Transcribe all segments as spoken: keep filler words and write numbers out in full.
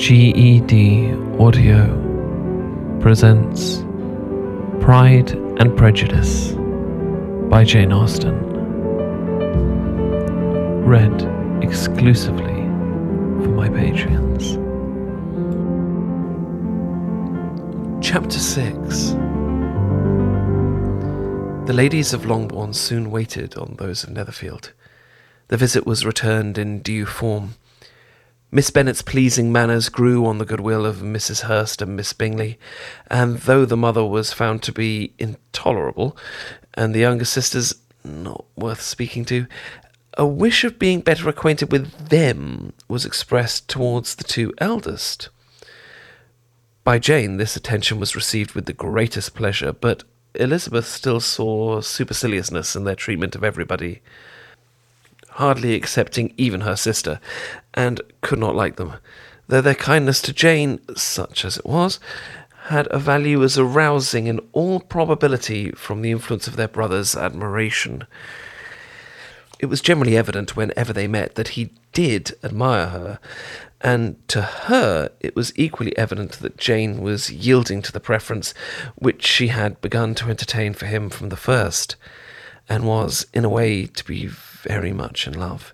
G E D Audio presents Pride and Prejudice by Jane Austen. Read exclusively for my Patreons. Chapter six. The ladies of Longbourn soon waited on those of Netherfield. The visit was returned in due form. Miss Bennet's pleasing manners grew on the goodwill of Missus Hurst and Miss Bingley, and though the mother was found to be intolerable, and the younger sisters not worth speaking to, a wish of being better acquainted with them was expressed towards the two eldest. By Jane this attention was received with the greatest pleasure, but Elizabeth still saw superciliousness in their treatment of everybody, hardly excepting even her sister, and could not like them, though their kindness to Jane, such as it was, had a value as arousing in all probability from the influence of their brother's admiration. It was generally evident whenever they met that he did admire her, and to her it was equally evident that Jane was yielding to the preference which she had begun to entertain for him from the first, and was, in a way, to be very much in love.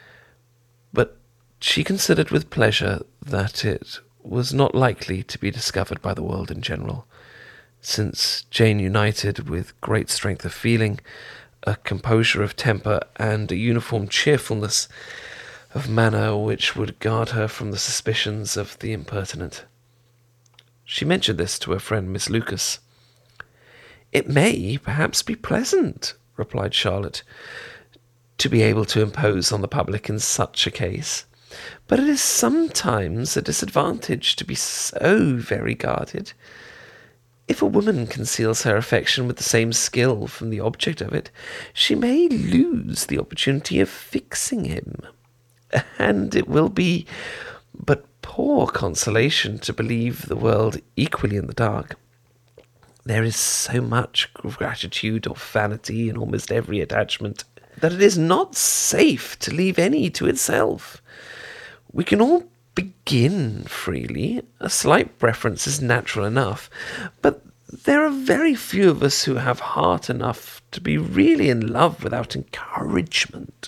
But she considered with pleasure that it was not likely to be discovered by the world in general, since Jane united with great strength of feeling, a composure of temper, and a uniform cheerfulness of manner which would guard her from the suspicions of the impertinent. She mentioned this to her friend Miss Lucas. "It may perhaps be pleasant," replied Charlotte, "to be able to impose on the public in such a case, but it is sometimes a disadvantage to be so very guarded. If a woman conceals her affection with the same skill from the object of it, she may lose the opportunity of fixing him, and it will be but poor consolation to believe the world equally in the dark. There is so much gratitude or vanity in almost every attachment, that it is not safe to leave any to itself. We can all begin freely. A slight preference is natural enough, but there are very few of us who have heart enough to be really in love without encouragement.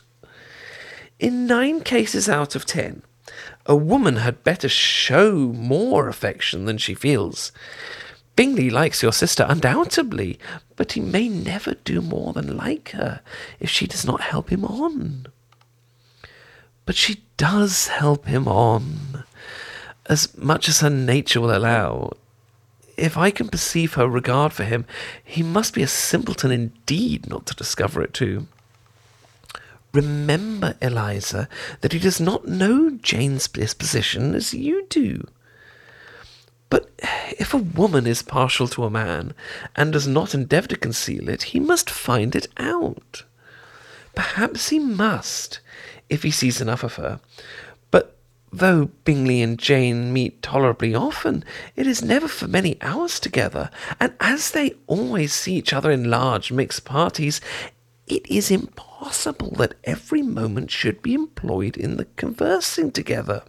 In nine cases out of ten, a woman had better show more affection than she feels. Bingley likes your sister undoubtedly, but he may never do more than like her if she does not help him on." "But she does help him on, as much as her nature will allow. If I can perceive her regard for him, he must be a simpleton indeed not to discover it too. Remember, Eliza, that he does not know Jane's disposition as you do. But if a woman is partial to a man, and does not endeavour to conceal it, he must find it out. Perhaps he must, if he sees enough of her. But though Bingley and Jane meet tolerably often, it is never for many hours together, and as they always see each other in large mixed parties, it is impossible that every moment should be employed in the conversing together.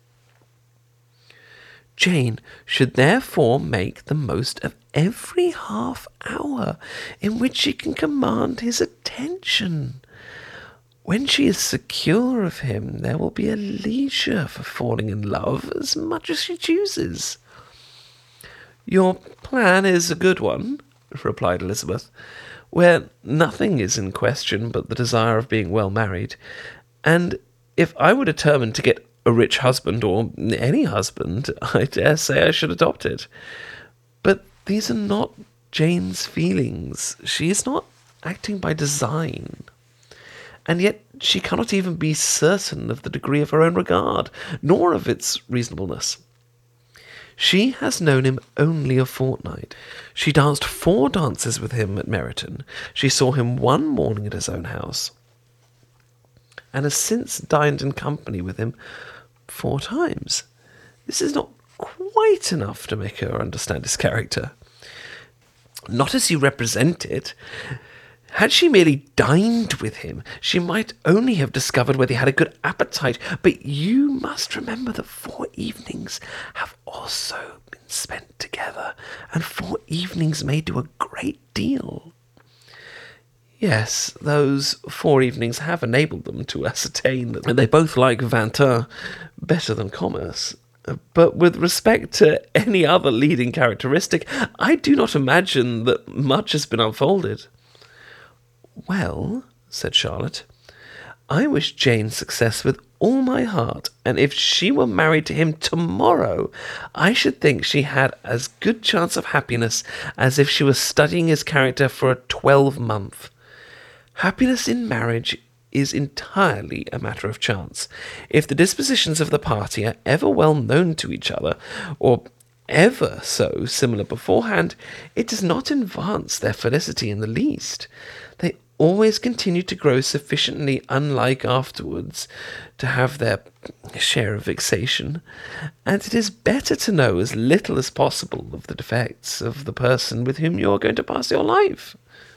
Jane should therefore make the most of every half hour in which she can command his attention. When she is secure of him, there will be a leisure for falling in love as much as she chooses." "Your plan is a good one," replied Elizabeth, "where nothing is in question but the desire of being well married, and if I were determined to get a rich husband, or any husband, I dare say I should adopt it. But these are not Jane's feelings. She is not acting by design, and yet she cannot even be certain of the degree of her own regard, nor of its reasonableness. She has known him only a fortnight. She danced four dances with him at Meryton. She saw him one morning at his own house, and has since dined in company with him four times. This is not quite enough to make her understand his character. Not as you represent it. Had she merely dined with him, she might only have discovered whether he had a good appetite. But you must remember that four evenings have also been spent together, and four evenings may do a great deal. Yes, those four evenings have enabled them to ascertain that they both like vingt better than commerce. But with respect to any other leading characteristic, I do not imagine that much has been unfolded. Well, said Charlotte, I wish Jane success with all my heart, and if she were married to him tomorrow, I should think she had as good chance of happiness as if she was studying his character for a twelvemonth. Happiness in marriage is entirely a matter of chance. If the dispositions of the party are ever well known to each other, or ever so similar beforehand, it does not advance their felicity in the least. They always continue to grow sufficiently unlike afterwards to have their share of vexation, and it is better to know as little as possible of the defects of the person with whom you are going to pass your life.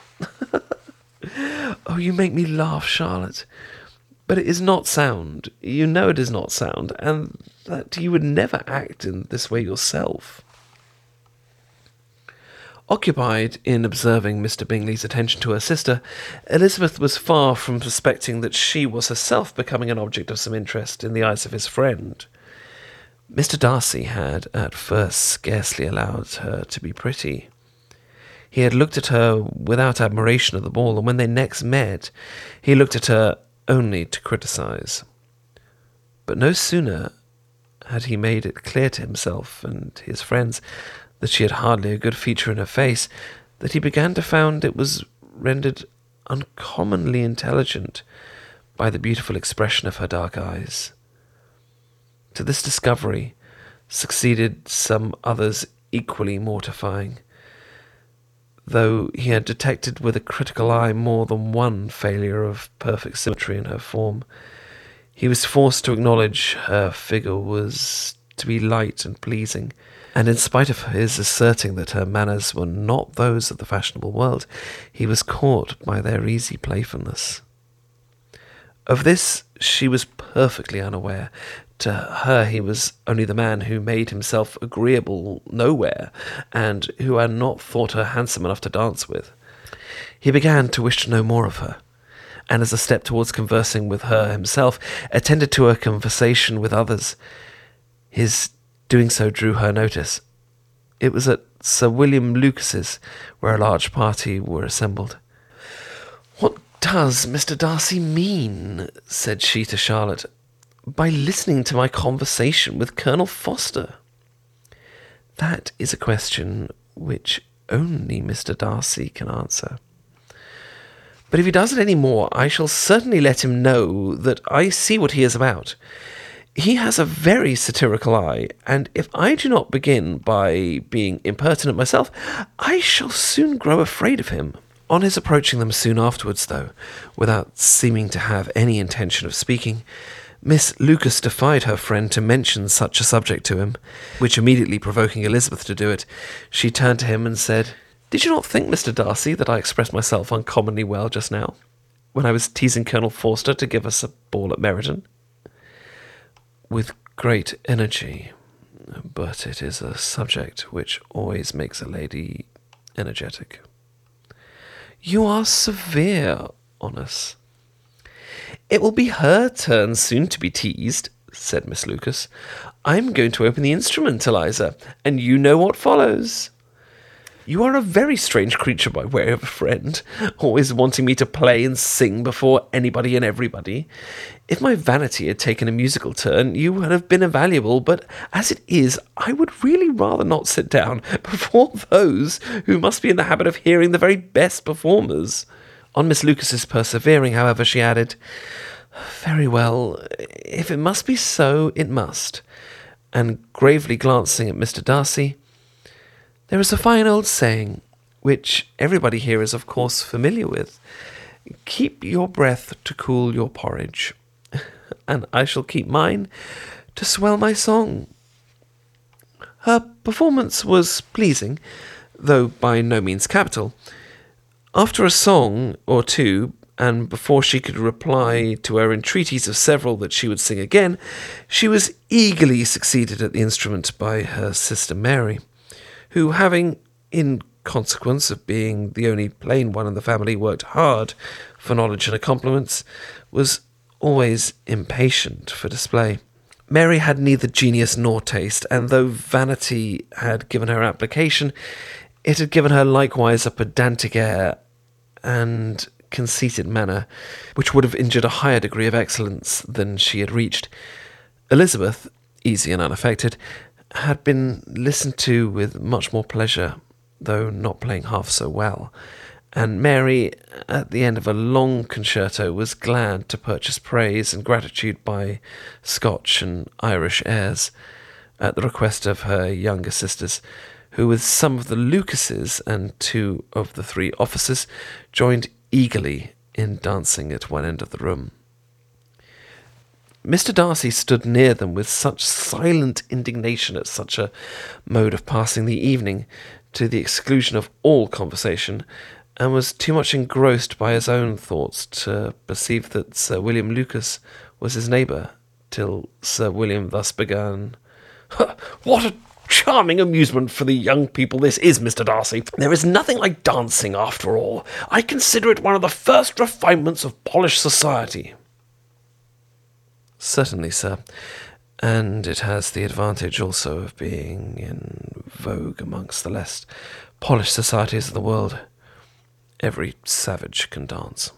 Oh, you make me laugh, Charlotte. But it is not sound. You know it is not sound, and that you would never act in this way yourself. Occupied in observing Mister Bingley's attention to her sister, Elizabeth was far from suspecting that she was herself becoming an object of some interest in the eyes of his friend. Mister Darcy had at first scarcely allowed her to be pretty. He had looked at her without admiration at the ball, and when they next met, he looked at her only to criticise. But no sooner had he made it clear to himself and his friends that she had hardly a good feature in her face, that he began to find it was rendered uncommonly intelligent by the beautiful expression of her dark eyes. To this discovery succeeded some others equally mortifying. Though he had detected with a critical eye more than one failure of perfect symmetry in her form, he was forced to acknowledge her figure was to be light and pleasing, and in spite of his asserting that her manners were not those of the fashionable world, he was caught by their easy playfulness. Of this she was perfectly unaware. To her he was only the man who made himself agreeable nowhere, and who had not thought her handsome enough to dance with. He began to wish to know more of her, and as a step towards conversing with her himself, attended to her conversation with others. His doing so drew her notice. It was at Sir William Lucas's, where a large party were assembled. "What does Mister Darcy mean," said she to Charlotte, "by listening to my conversation with Colonel Forster?" "That is a question which only Mister Darcy can answer. But if he does it any more, I shall certainly let him know that I see what he is about. He has a very satirical eye, and if I do not begin by being impertinent myself, I shall soon grow afraid of him." On his approaching them soon afterwards, though, without seeming to have any intention of speaking, Miss Lucas defied her friend to mention such a subject to him, which immediately provoking Elizabeth to do it, she turned to him and said, "Did you not think, Mister Darcy, that I expressed myself uncommonly well just now, when I was teasing Colonel Forster to give us a ball at Meryton?" "With great energy, but it is a subject which always makes a lady energetic." "You are severe on us." "It will be her turn soon to be teased," said Miss Lucas. "I'm going to open the instrument, Eliza, and you know what follows. You are a very strange creature by way of a friend, always wanting me to play and sing before anybody and everybody. If my vanity had taken a musical turn, you would have been invaluable, but as it is, I would really rather not sit down before those who must be in the habit of hearing the very best performers." On Miss Lucas's persevering, however, she added, "Very well, if it must be so, it must," and gravely glancing at Mister Darcy, "There is a fine old saying, which everybody here is of course familiar with, 'Keep your breath to cool your porridge,' and I shall keep mine to swell my song." Her performance was pleasing, though by no means capital. After a song or two, and before she could reply to her entreaties of several that she would sing again, she was eagerly succeeded at the instrument by her sister Mary, who, having, in consequence of being the only plain one in the family, worked hard for knowledge and accomplishments, was always impatient for display. Mary had neither genius nor taste, and though vanity had given her application, it had given her likewise a pedantic air and conceited manner, which would have injured a higher degree of excellence than she had reached. Elizabeth, easy and unaffected, had been listened to with much more pleasure, though not playing half so well, and Mary, at the end of a long concerto, was glad to purchase praise and gratitude by Scotch and Irish airs, at the request of her younger sisters, who, with some of the Lucases and two of the three officers, joined eagerly in dancing at one end of the room. Mister Darcy stood near them with such silent indignation at such a mode of passing the evening, to the exclusion of all conversation, and was too much engrossed by his own thoughts to perceive that Sir William Lucas was his neighbour, till Sir William thus began. "What a charming amusement for the young people this is, Mister Darcy. There is nothing like dancing, after all. I consider it one of the first refinements of polished society." "Certainly, sir, and it has the advantage also of being in vogue amongst the less polished societies of the world. Every savage can dance."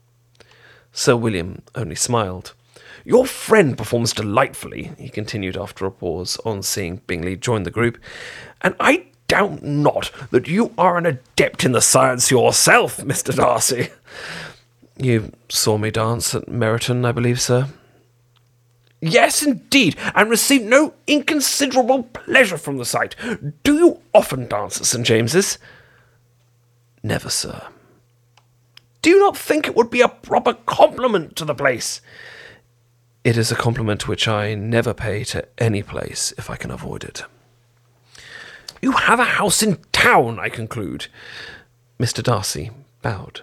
Sir William only smiled. "Your friend performs delightfully," he continued after a pause, on seeing Bingley join the group, "and I doubt not that you are an adept in the science yourself, Mister Darcy." "You saw me dance at Meryton, I believe, sir?" "Yes, indeed, and received no inconsiderable pleasure from the sight. Do you often dance at St James's?" "Never, sir." "Do you not think it would be a proper compliment to the place?" "It is a compliment which I never pay to any place, if I can avoid it." "You have a house in town, I conclude?" Mister Darcy bowed.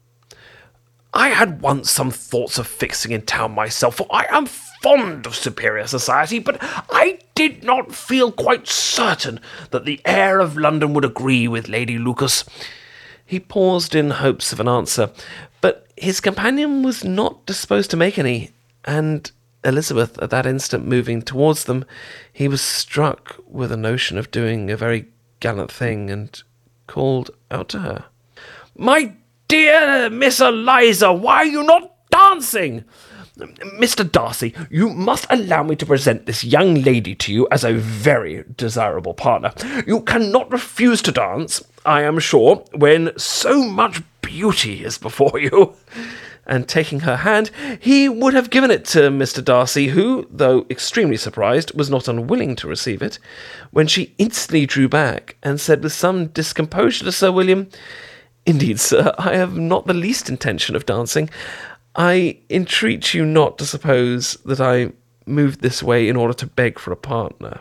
"I had once some thoughts of fixing in town myself, for I am fond of superior society, but I did not feel quite certain that the air of London would agree with Lady Lucas." He paused in hopes of an answer, but his companion was not disposed to make any, and Elizabeth at that instant moving towards them, he was struck with a notion of doing a very gallant thing, and called out to her, "My dear Miss Eliza, why are you not dancing? Mister Darcy, you must allow me to present this young lady to you as a very desirable partner. You cannot refuse to dance, I am sure, when so much beauty is before you." And taking her hand, he would have given it to Mister Darcy, who, though extremely surprised, was not unwilling to receive it, when she instantly drew back, and said with some discomposure to Sir William, "Indeed, sir, I have not the least intention of dancing. I entreat you not to suppose that I moved this way in order to beg for a partner."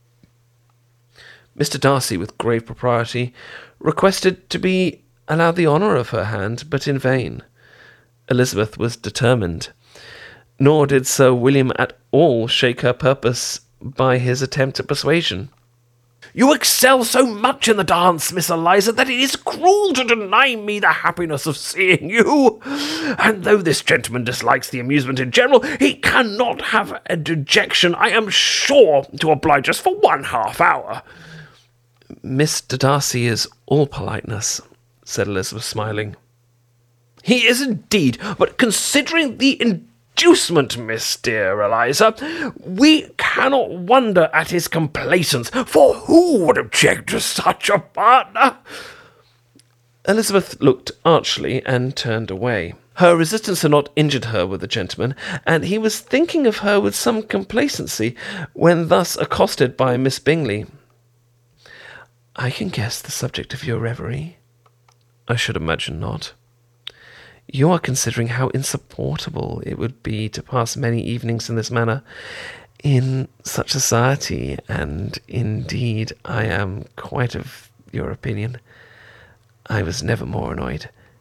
Mister Darcy, with grave propriety, requested to be allowed the honour of her hand, but in vain. Elizabeth was determined, nor did Sir William at all shake her purpose by his attempt at persuasion. "You excel so much in the dance, Miss Eliza, that it is cruel to deny me the happiness of seeing you. And though this gentleman dislikes the amusement in general, he cannot have a dejection, I am sure, to oblige us for one half hour." "Mister Darcy is all politeness," said Elizabeth, smiling. "He is indeed, but considering the inducement, Miss dear Eliza, we cannot wonder at his complaisance, for who would object to such a partner?" Elizabeth looked archly and turned away. Her resistance had not injured her with the gentleman, and he was thinking of her with some complacency when thus accosted by Miss Bingley. "I can guess the subject of your reverie." "I should imagine not." "You are considering how insupportable it would be to pass many evenings in this manner, in such society, and indeed I am quite of your opinion. I was never more annoyed.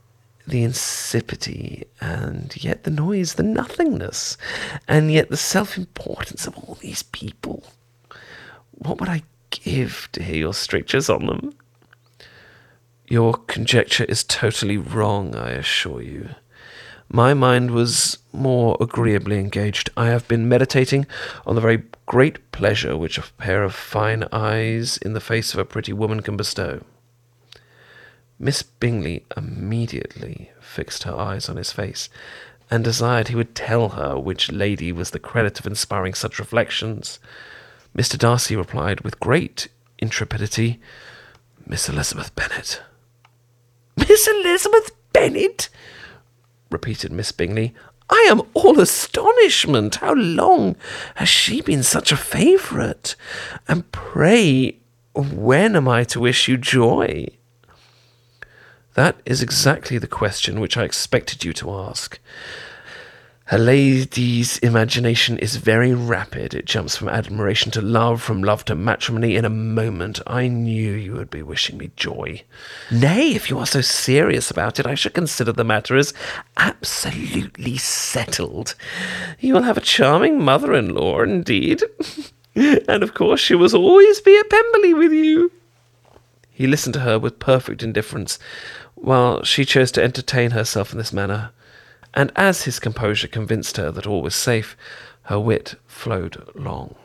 the insipidity, and yet the noise, the nothingness, and yet the self-importance of all these people. What would I give to hear your strictures on them? Your conjecture is totally wrong, I assure you. My mind was more agreeably engaged. I have been meditating on the very great pleasure which a pair of fine eyes in the face of a pretty woman can bestow. Miss Bingley immediately fixed her eyes on his face, and desired he would tell her which lady was the credit of inspiring such reflections. Mister Darcy replied with great intrepidity, "Miss Elizabeth Bennet." "Miss Elizabeth Bennet?" repeated Miss Bingley. "I am all astonishment. How long has she been such a favourite? And pray, when am I to wish you joy?" "That is exactly the question which I expected you to ask. A lady's imagination is very rapid. It jumps from admiration to love, from love to matrimony in a moment. I knew you would be wishing me joy. Nay, if you are so serious about it, I should consider the matter as absolutely settled. You will have a charming mother-in-law, indeed. And of course she will always be at Pemberley with you." He listened to her with perfect indifference, while she chose to entertain herself in this manner, and as his composure convinced her that all was safe, her wit flowed long.